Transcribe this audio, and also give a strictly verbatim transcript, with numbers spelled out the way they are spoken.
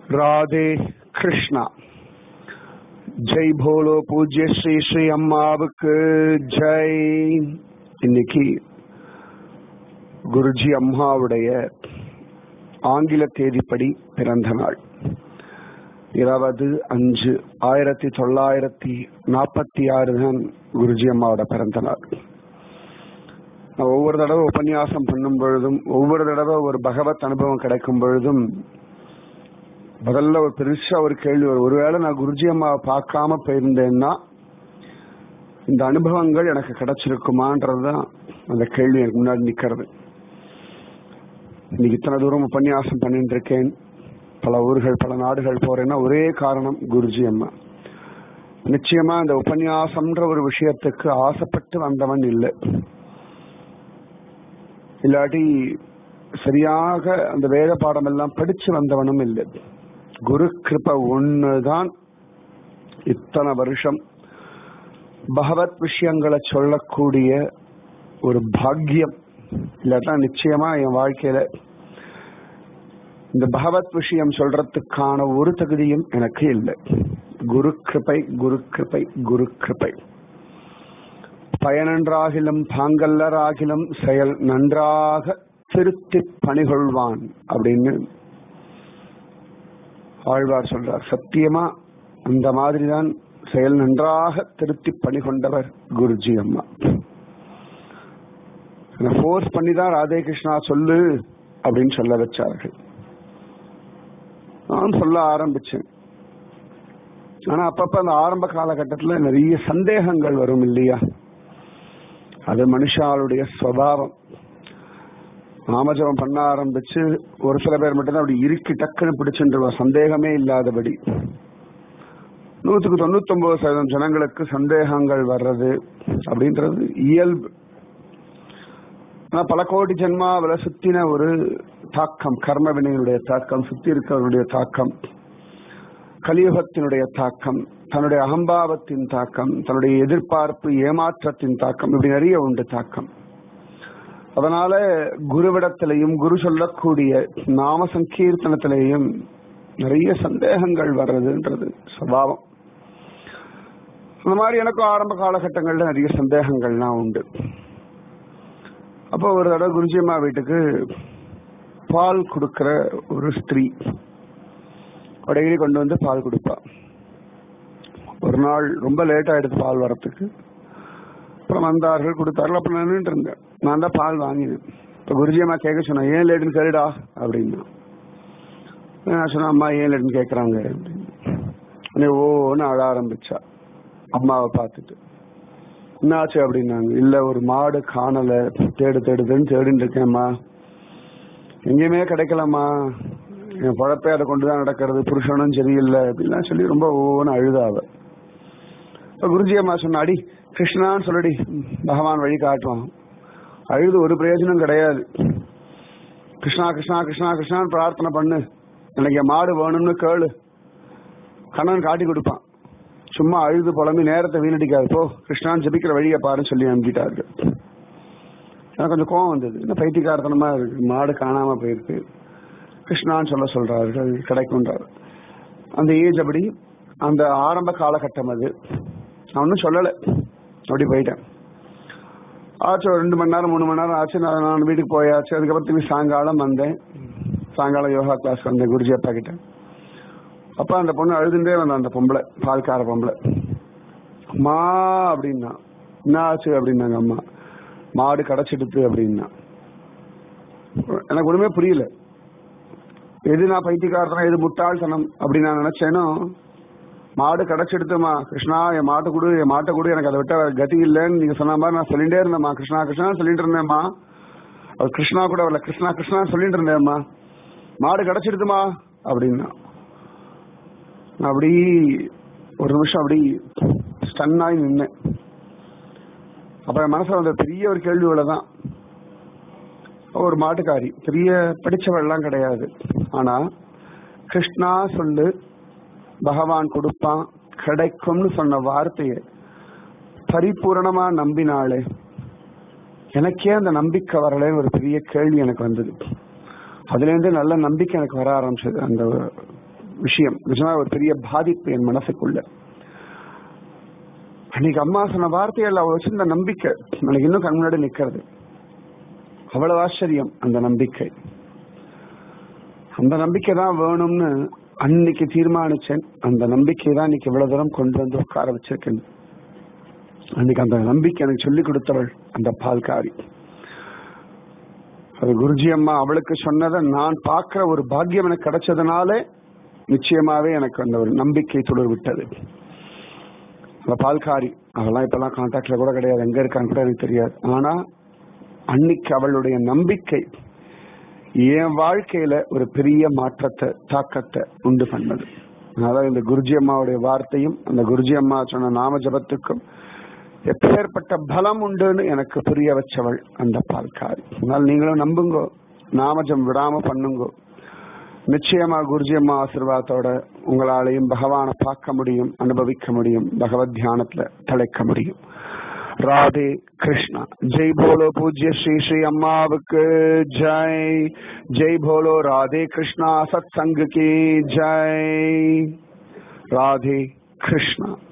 राधे कृष्णा। जय बोलो पूज्य श्री श्री अम्माவுக்கு ஜெய். இன்னைக்கு குருஜி அம்மாவுடைய ஆங்கில தேதிப்படி பிறந்த நாள் இருபது அஞ்சு ஆயிரத்தி தொள்ளாயிரத்தி நாற்பத்தி ஆறு தான் குருஜி அம்மாவோட பிறந்த நாள். ஒவ்வொரு தடவை உபன்யாசம் பண்ணும் பொழுதும் ஒவ்வொரு தடவை ஒரு பகவத் அனுபவம் கிடைக்கும் பொழுதும் முதல்ல ஒரு பெருசா ஒரு கேள்வி வரும். ஒருவேளை நான் குருஜி அம்மாவை பார்க்காம போயிருந்தேன்னா இந்த அனுபவங்கள் எனக்கு கிடைச்சிருக்குமான்றதுதான் அந்த கேள்வி எனக்கு முன்னாடி நிக்கிறது. இன்னைக்கு இத்தனை தூரம் உபன்யாசம் பண்ணிட்டு இருக்கேன், பல ஊர்கள் பல நாடுகள் போறேன்னா ஒரே காரணம் குருஜி அம்மா. நிச்சயமா இந்த உபன்யாசம்ன்ற ஒரு விஷயத்துக்கு ஆசைப்பட்டு வந்தவன் இல்லை, இல்லாட்டி சரியாக அந்த வேத பாடம் எல்லாம் படிச்சு வந்தவனும் இல்லை. குரு கிருபை ஒண்ணுதான் இத்தனை வருஷம் பகவத் விஷயங்களை சொல்லக்கூடிய ஒரு பாக்கியம். இல்லாட்டா நிச்சயமா என் வாழ்க்கையில இந்த பகவத் விஷயம் சொல்றதுக்கான ஒரு தகுதியும் எனக்கு இல்லை. குரு கிருபை குரு கிருபை குரு கிருபை. பயனன்றாகிலும் பாங்கல்லராகிலும் செயல் நன்றாக திருத்தி பணிகொள்வான் அப்படின்னு ஆழ்வார் சொல்றார். சத்தியமா அந்த மாதிரிதான் செயல் நன்றாக திருத்தி பணிகொண்டவர் குருஜி அம்மா. ஃபோர்ஸ் பண்ணிதான் ராதே கிருஷ்ணா சொல்லு அப்படின்னு சொல்ல வச்சார்கள். நான் சொல்ல ஆரம்பிச்சேன். ஆனா அப்பப்ப அந்த ஆரம்ப காலகட்டத்தில் நிறைய சந்தேகங்கள் வரும் இல்லையா? அது மனுஷாளுடைய சுபாவம். நாமஜபம் பண்ண ஆரம்பிச்சு ஒரு சில பேர் மட்டும்தான் அப்படி இறுக்கி டக்குன்னு பிடிச்சுட்டு சந்தேகமே இல்லாதபடி. நூற்றுக்கு தொண்ணூத்தி ஒன்பது சதவீதம் ஜனங்களுக்கு சந்தேகங்கள் வர்றது அப்படின்றது இயல்பு. ஆனா பல கோடி ஜென்மாவில சுத்தின ஒரு தாக்கம், கர்ம வினையினுடைய தாக்கம், சுத்தி இருக்கிறவருடைய தாக்கம், கலியுகத்தினுடைய தாக்கம், தன்னுடைய அகம்பாவத்தின் தாக்கம், தன்னுடைய எதிர்பார்ப்பு ஏமாற்றத்தின் தாக்கம், இப்படி நிறைய உண்டு தாக்கம். அதனால குருவிடத்திலையும் குரு சொல்லக்கூடிய நாம சங்கீர்த்தனத்திலையும் நிறைய சந்தேகங்கள் வர்றதுன்றது சுபாவம். அந்த மாதிரி எனக்கும் ஆரம்ப காலகட்டங்கள்ல நிறைய சந்தேகங்கள்லாம் உண்டு. அப்போ ஒரு தடவை குருஜி அம்மா வீட்டுக்கு பால் கொடுக்கிற ஒரு ஸ்திரீ டெய்லி கொண்டு வந்து பால் கொடுப்பா. ஒரு நாள் ரொம்ப லேட் ஆயிடுது பால் வரத்துக்கு. அப்புறம் வந்தார்கள், கொடுத்தார்கள். அப்புறம் நின்றுட்டு இருந்தேன். நான் தான் பால் வாங்கினேன். இப்போ குருஜி அம்மா கேட்க சொன்னேன், ஏன் லேட்டுன்னு சரிடா அப்படின்னா. நான் சொன்னேன், அம்மா ஏன் லேட்டுன்னு கேட்குறாங்க அப்படின்னு. ஓன்னு அழ ஆரம்பிச்சா அம்மாவை பார்த்துட்டு. என்னாச்சு அப்படின்னாங்க. இல்லை, ஒரு மாடு காணலை, தேடு தேடுதுன்னு தேடின்னு இருக்கேன்ம்மா, எங்கேயுமே கிடைக்கலம்மா, என் பழப்பே அதை கொண்டுதான் நடக்கிறது, புருஷனும் சரியில்லை அப்படின்லாம் சொல்லி ரொம்ப ஓன்னு அழுதாவ. இப்போ குருஜி அம்மா சொன்ன, அடி கிருஷ்ணான்னு சொல்லடி, பகவான் வழி காட்டுவான். அழுது ஒரு பிரயோஜனம் கிடையாது. கிருஷ்ணா கிருஷ்ணா கிருஷ்ணா கிருஷ்ணான்னு பிரார்த்தனை பண்ணு, எனக்கு என் மாடு வேணும்னு கேளு, கண்ணன் காட்டி கொடுப்பான். சும்மா அழுது புலம்பி நேரத்தை வீணடிக்காது, போ கிருஷ்ணான்னு ஜபிக்கிற வழியை பாருன்னு சொல்லி அனுப்பிட்டார்கள். எனக்கு கொஞ்சம் கோவம் வந்தது. என்ன பைத்தியக்காரத்தனமா இருக்கு, மாடு காணாம போயிருக்கு, கிருஷ்ணான்னு சொல்ல சொல்றார்கள், கிடைக்கும்ன்றார். அந்த ஏஜ் அப்படி, அந்த ஆரம்ப காலகட்டம் அது. நான் ஒன்றும் சொல்லலை, அப்படி போயிட்டேன். ஆச்சு ஒரு ரெண்டு மணி நேரம் மூணு மணி நேரம் ஆச்சு. நான் நான் வீட்டுக்கு போயாச்சு. அதுக்கப்புறம் திரும்பி சாயங்காலம் வந்தேன். சாயங்காலம் யோகா கிளாஸ் வந்தேன் குருஜி அப்பா கிட்ட. அப்பா அந்த பொண்ணு அழுதுண்டே வந்தான், அந்த பொம்பளை, பால்கார பொம்பளை. அம்மா அப்படின்னா. என்ன ஆச்சு அப்படின்னாங்க. அம்மா, மாடு கிடைச்சிடுது அப்படின்னா. எனக்கு ஒண்ணுமே புரியல. எது நான் பைத்தியக்காரத்தனம், எது முட்டாள்தனம் அப்படின்னு நான் நினைச்சேனோ, மாடு கிடைச்சிடுத்துமா, கிருஷ்ணா என் மாட்டை கொடு, என் மாட்டை கொடு, எனக்கு அதை விட்ட கதி இல்லைன்னு நீங்க சொன்ன மாதிரி நான் சொல்லிட்டே இருந்தேம்மா. கிருஷ்ணா கிருஷ்ணா சொல்லிட்டு இருந்தேம்மா. அது கிருஷ்ணா கூட வரல, கிருஷ்ணா கிருஷ்ணா சொல்லிட்டு இருந்தேம்மா. மாடு கிடைச்சிடுதுமா அப்படின்னா. அப்படி ஒரு நிமிஷம் அப்படி ஸ்டன்னாகி நின்னேன். அப்ப என் மனசுல வந்த பெரிய ஒரு கேள்வி இவ்வளவுதான். ஒரு மாட்டுக்காரி, பெரிய படிச்சவெல்லாம் கிடையாது. ஆனா கிருஷ்ணா சொல்லு, பகவான் கொடுப்பான், கிடைக்கும்னு சொன்ன வார்த்தையை பரிபூரணமா நம்பினாலே. எனக்கே அந்த நம்பிக்கை வரல, ஒரு பெரிய கேள்வி எனக்கு வந்தது. அதுலேருந்து நல்ல நம்பிக்கை எனக்கு வர ஆரம்பிச்சது. அந்த விஷயம், நிஜமா ஒரு பெரிய பாதிப்பு என் மனசுக்குள்ள. அன்னைக்கு அம்மா சொன்ன வார்த்தைகள் அவ வச்சிருந்த நம்பிக்கை எனக்கு இன்னும் கண் முன்னாடி நிக்கிறது. அவ்வளவு ஆச்சரியம் அந்த நம்பிக்கை. அந்த நம்பிக்கை தான் வேணும்னு அன்னைக்கு தீர்மானிச்சேன். அந்த நம்பிக்கை தான் இன்னைக்கு இவ்வளவு தூரம் கொண்டு வந்து உட்கார வச்சிருக்கேன். அன்னைக்கு அந்த நம்பிக்கை எனக்கு சொல்லிக் கொடுத்தவள் அந்த பால்காரி. அது குருஜி அம்மா அவளுக்கு சொன்னதை நான் பார்க்கிற ஒரு பாக்கியம் எனக்கு கிடைச்சதுனாலே நிச்சயமாவே எனக்கு அந்த ஒரு நம்பிக்கை துளிர் விட்டது. அந்த பால்காரி அவெல்லாம் இப்பெல்லாம் கான்டாக்ட்ல கூட கிடையாது, எங்க இருக்கான்னு கூட எனக்கு தெரியாது. ஆனா அன்னைக்கு அவளுடைய நம்பிக்கை என் வாழ்க்கையில ஒரு பெரிய மாற்றத்தை தாக்கத்தை உண்டு பண்ணது. அதனால இந்த குருஜி அம்மாவுடைய வார்த்தையும் அந்த குருஜி அம்மா சொன்ன நாம ஜபத்துக்கும் எப்பேற்பட்ட பலம் உண்டுன்னு எனக்கு புரிய வச்சவள் அந்த பால்காரி. அதனால நீங்களும் நம்புங்கோ, நாமஜம் விடாம பண்ணுங்கோ. நிச்சயமா குருஜி அம்மா ஆசீர்வாதத்தோட உங்களாலையும் பகவானை பார்க்க முடியும், அனுபவிக்க முடியும், பகவத் தியானத்துல தலைக்க முடியும். ராதே கிருஷ்ணா. ஜெய் போலோ பூஜ்ய ஸ்ரீ ஸ்ரீ அம்மாவுக்கு ஜெய். ஜெய் போலோ ராதே கிருஷ்ணா சத் சங்க கி ஜெய். ராதே கிருஷ்ணா.